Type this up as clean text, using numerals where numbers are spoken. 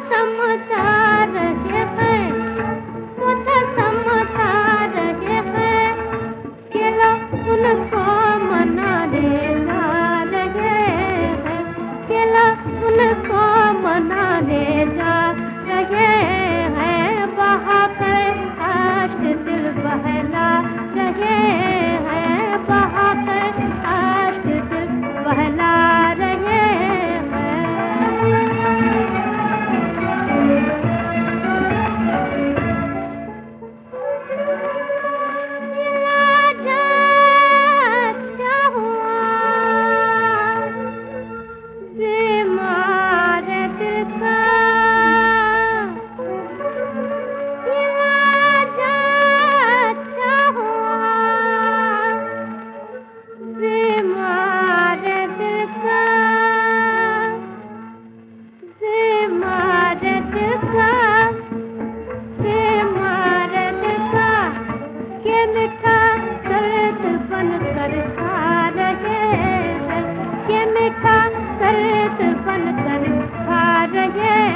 समझा रहे हैं, मुझे समझा रहे हैं, कि लोग उनको मनाने जा रहे हैं, कि लोग उनको मनाने जा रहे हैं, बहाकर आश्क दिल बहला रहे हैं, बहाकर आश्क दिल बहला रहे हैं। मीठा दर्द बनकर खा रहे